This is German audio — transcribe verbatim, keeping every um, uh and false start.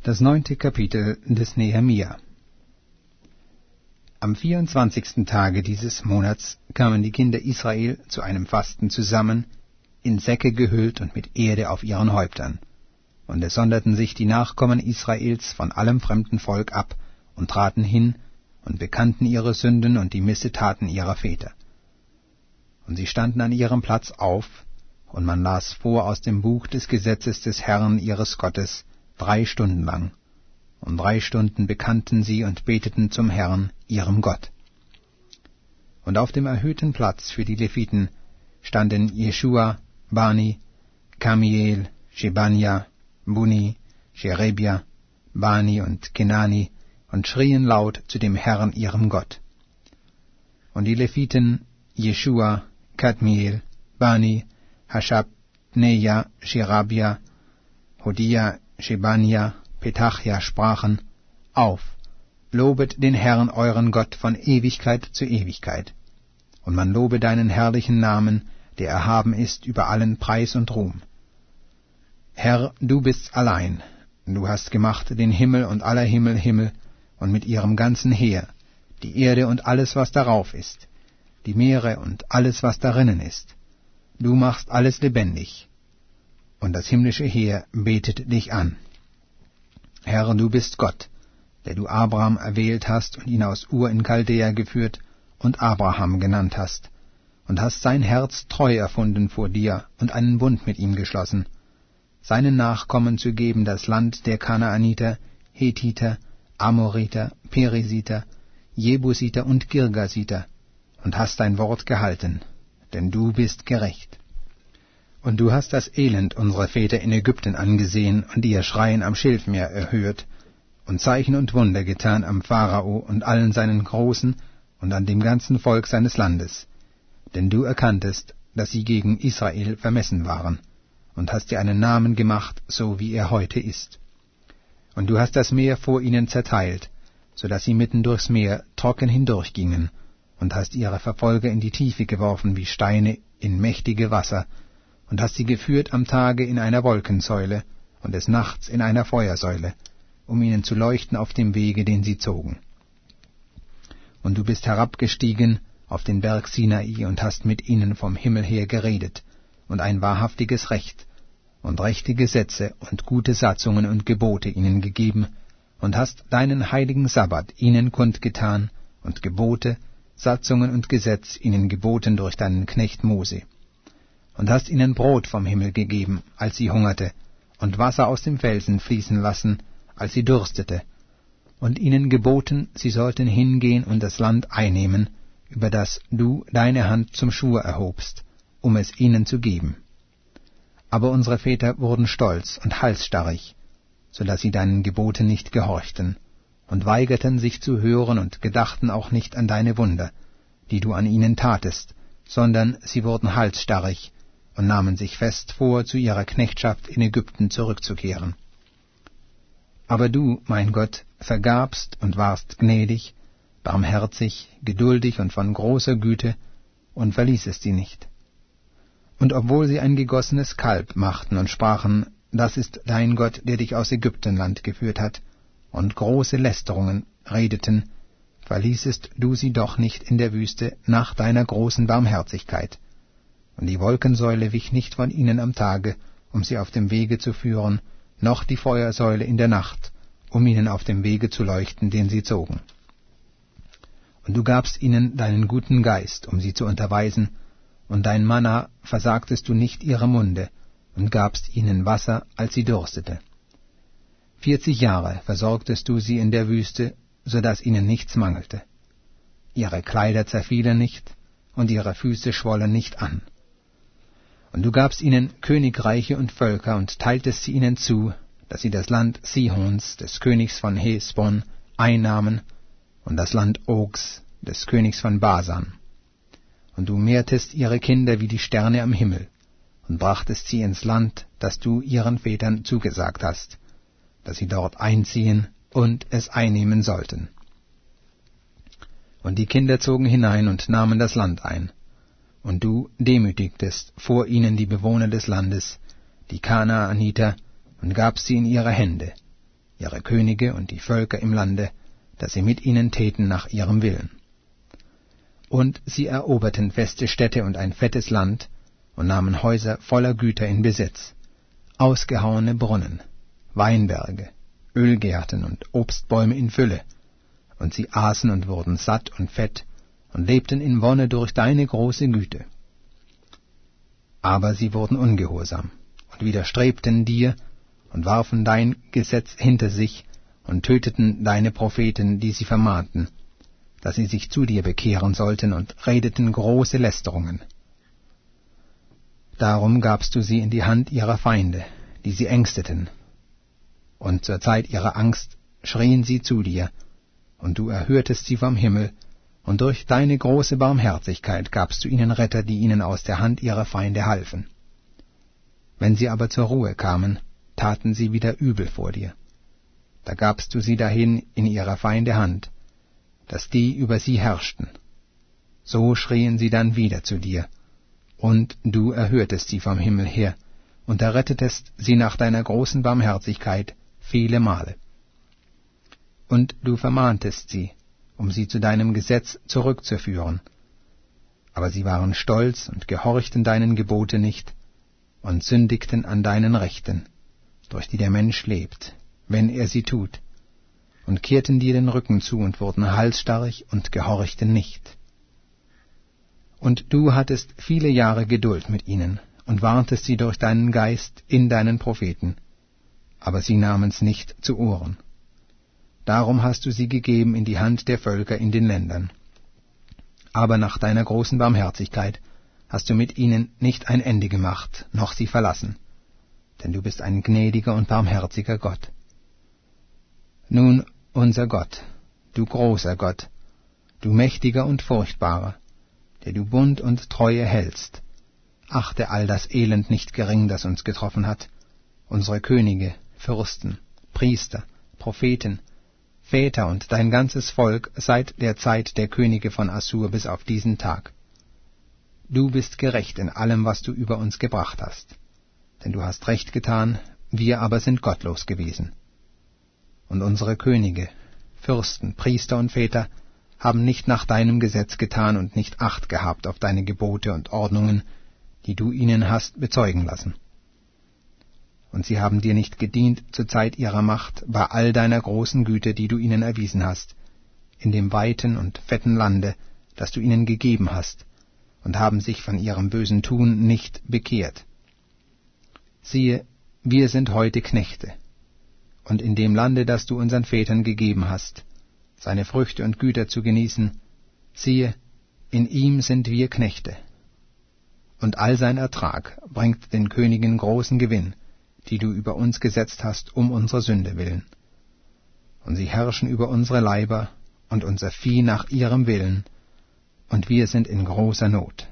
Das neunte Kapitel des Nehemia. Am vierundzwanzigsten Tage dieses Monats kamen die Kinder Israel zu einem Fasten zusammen, in Säcke gehüllt und mit Erde auf ihren Häuptern. Und es sonderten sich die Nachkommen Israels von allem fremden Volk ab und traten hin und bekannten ihre Sünden und die Missetaten ihrer Väter. Und sie standen an ihrem Platz auf, und man las vor aus dem Buch des Gesetzes des Herrn ihres Gottes, drei Stunden lang, und drei Stunden bekannten sie und beteten zum Herrn, ihrem Gott. Und auf dem erhöhten Platz für die Leviten standen Jeschua, Bani, Kamiel, Shebanja, Buni, Sherebia, Bani und Kenani und schrien laut zu dem Herrn, ihrem Gott. Und die Leviten Jeschua, Kadmiel, Bani, Hashabneja, Sherebia, Hodia, Shebanja, Petachia sprachen: Auf, lobet den Herrn euren Gott von Ewigkeit zu Ewigkeit. Und man lobe deinen herrlichen Namen, der erhaben ist über allen Preis und Ruhm. Herr, du bist allein, du hast gemacht den Himmel und aller Himmel Himmel, und mit ihrem ganzen Heer, die Erde und alles, was darauf ist, die Meere und alles, was darinnen ist. Du machst alles lebendig, und das himmlische Heer betet dich an. Herr, du bist Gott, der du Abraham erwählt hast und ihn aus Ur in Chaldea geführt und Abraham genannt hast, und hast sein Herz treu erfunden vor dir und einen Bund mit ihm geschlossen, seinen Nachkommen zu geben das Land der Kanaaniter, Hethiter, Amoriter, Perisiter, Jebusiter und Girgasiter, und hast dein Wort gehalten, denn du bist gerecht. Und du hast das Elend unserer Väter in Ägypten angesehen und ihr Schreien am Schilfmeer erhört und Zeichen und Wunder getan am Pharao und allen seinen Großen und an dem ganzen Volk seines Landes. Denn du erkanntest, dass sie gegen Israel vermessen waren, und hast dir einen Namen gemacht, so wie er heute ist. Und du hast das Meer vor ihnen zerteilt, so dass sie mitten durchs Meer trocken hindurchgingen, und hast ihre Verfolger in die Tiefe geworfen wie Steine in mächtige Wasser, und hast sie geführt am Tage in einer Wolkensäule und des Nachts in einer Feuersäule, um ihnen zu leuchten auf dem Wege, den sie zogen. Und du bist herabgestiegen auf den Berg Sinai und hast mit ihnen vom Himmel her geredet, und ein wahrhaftiges Recht und rechte Gesetze und gute Satzungen und Gebote ihnen gegeben, und hast deinen heiligen Sabbat ihnen kundgetan, und Gebote, Satzungen und Gesetz ihnen geboten durch deinen Knecht Mose. Und hast ihnen Brot vom Himmel gegeben, als sie hungerte, und Wasser aus dem Felsen fließen lassen, als sie durstete, und ihnen geboten, sie sollten hingehen und das Land einnehmen, über das du deine Hand zum Schwur erhobst, um es ihnen zu geben. Aber unsere Väter wurden stolz und halsstarrig, so dass sie deinen Geboten nicht gehorchten, und weigerten sich zu hören und gedachten auch nicht an deine Wunder, die du an ihnen tatest, sondern sie wurden halsstarrig und nahmen sich fest vor, zu ihrer Knechtschaft in Ägypten zurückzukehren. Aber du, mein Gott, vergabst und warst gnädig, barmherzig, geduldig und von großer Güte, und verließest sie nicht. Und obwohl sie ein gegossenes Kalb machten und sprachen, das ist dein Gott, der dich aus Ägyptenland geführt hat, und große Lästerungen redeten, verließest du sie doch nicht in der Wüste nach deiner großen Barmherzigkeit. Und die Wolkensäule wich nicht von ihnen am Tage, um sie auf dem Wege zu führen, noch die Feuersäule in der Nacht, um ihnen auf dem Wege zu leuchten, den sie zogen. Und du gabst ihnen deinen guten Geist, um sie zu unterweisen, und dein Manna versagtest du nicht ihrem Munde, und gabst ihnen Wasser, als sie durstete. Vierzig Jahre versorgtest du sie in der Wüste, so dass ihnen nichts mangelte. Ihre Kleider zerfielen nicht, und ihre Füße schwollen nicht an. Und du gabst ihnen Königreiche und Völker und teiltest sie ihnen zu, dass sie das Land Sihons, des Königs von Hesbon, einnahmen, und das Land Ogs, des Königs von Basan. Und du mehrtest ihre Kinder wie die Sterne am Himmel, und brachtest sie ins Land, das du ihren Vätern zugesagt hast, dass sie dort einziehen und es einnehmen sollten. Und die Kinder zogen hinein und nahmen das Land ein, und du demütigtest vor ihnen die Bewohner des Landes, die Kanaaniter, und gabst sie in ihre Hände, ihre Könige und die Völker im Lande, dass sie mit ihnen täten nach ihrem Willen. Und sie eroberten feste Städte und ein fettes Land und nahmen Häuser voller Güter in Besitz, ausgehauene Brunnen, Weinberge, Ölgärten und Obstbäume in Fülle, und sie aßen und wurden satt und fett und lebten in Wonne durch deine große Güte. Aber sie wurden ungehorsam und widerstrebten dir und warfen dein Gesetz hinter sich und töteten deine Propheten, die sie vermahnten, dass sie sich zu dir bekehren sollten, und redeten große Lästerungen. Darum gabst du sie in die Hand ihrer Feinde, die sie ängsteten, und zur Zeit ihrer Angst schrien sie zu dir, und du erhörtest sie vom Himmel, und durch deine große Barmherzigkeit gabst du ihnen Retter, die ihnen aus der Hand ihrer Feinde halfen. Wenn sie aber zur Ruhe kamen, taten sie wieder übel vor dir. Da gabst du sie dahin in ihrer Feinde Hand, dass die über sie herrschten. So schrien sie dann wieder zu dir, und du erhörtest sie vom Himmel her, und errettetest sie nach deiner großen Barmherzigkeit viele Male. Und du vermahntest sie, um sie zu deinem Gesetz zurückzuführen. Aber sie waren stolz und gehorchten deinen Gebote nicht und sündigten an deinen Rechten, durch die der Mensch lebt, wenn er sie tut, und kehrten dir den Rücken zu und wurden halsstarrig und gehorchten nicht. Und du hattest viele Jahre Geduld mit ihnen und warntest sie durch deinen Geist in deinen Propheten, aber sie nahmen's nicht zu Ohren. Darum hast du sie gegeben in die Hand der Völker in den Ländern. Aber nach deiner großen Barmherzigkeit hast du mit ihnen nicht ein Ende gemacht, noch sie verlassen, denn du bist ein gnädiger und barmherziger Gott. Nun, unser Gott, du großer Gott, du mächtiger und furchtbarer, der du Bund und Treue hältst, achte all das Elend nicht gering, das uns getroffen hat, unsere Könige, Fürsten, Priester, Propheten, Väter und dein ganzes Volk seit der Zeit der Könige von Assur bis auf diesen Tag. Du bist gerecht in allem, was du über uns gebracht hast, denn du hast Recht getan, wir aber sind gottlos gewesen. Und unsere Könige, Fürsten, Priester und Väter haben nicht nach deinem Gesetz getan und nicht Acht gehabt auf deine Gebote und Ordnungen, die du ihnen hast bezeugen lassen. Und sie haben dir nicht gedient zur Zeit ihrer Macht bei all deiner großen Güte, die du ihnen erwiesen hast, in dem weiten und fetten Lande, das du ihnen gegeben hast, und haben sich von ihrem bösen Tun nicht bekehrt. Siehe, wir sind heute Knechte, und in dem Lande, das du unseren Vätern gegeben hast, seine Früchte und Güter zu genießen, siehe, in ihm sind wir Knechte. Und all sein Ertrag bringt den Königen großen Gewinn, die du über uns gesetzt hast, um unserer Sünde willen. Und sie herrschen über unsere Leiber und unser Vieh nach ihrem Willen, und wir sind in großer Not.